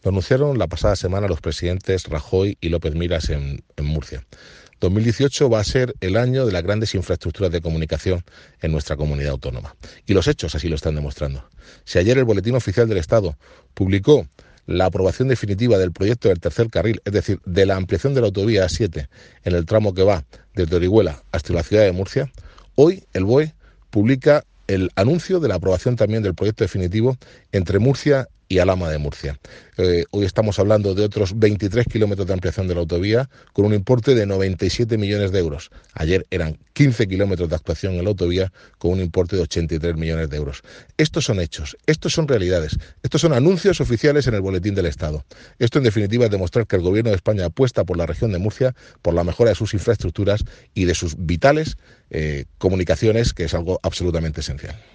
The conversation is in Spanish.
Lo anunciaron la pasada semana los presidentes Rajoy y López Miras en Murcia. 2018 va a ser el año de las grandes infraestructuras de comunicación en nuestra comunidad autónoma. Y los hechos así lo están demostrando. Si ayer el Boletín Oficial del Estado publicó la aprobación definitiva del proyecto del tercer carril, es decir, de la ampliación de la autovía A7 en el tramo que va desde Orihuela hasta la ciudad de Murcia, hoy el BOE publica el anuncio de la aprobación también del proyecto definitivo entre Murcia y Alhama de Murcia. Hoy estamos hablando de otros 23 kilómetros de ampliación de la autovía con un importe de 97 millones de euros. Ayer eran 15 kilómetros de actuación en la autovía con un importe de 83 millones de euros. Estos son hechos, estos son realidades, estos son anuncios oficiales en el Boletín del Estado. Esto en definitiva es demostrar que el Gobierno de España apuesta por la región de Murcia, por la mejora de sus infraestructuras y de sus vitales comunicaciones, que es algo absolutamente esencial.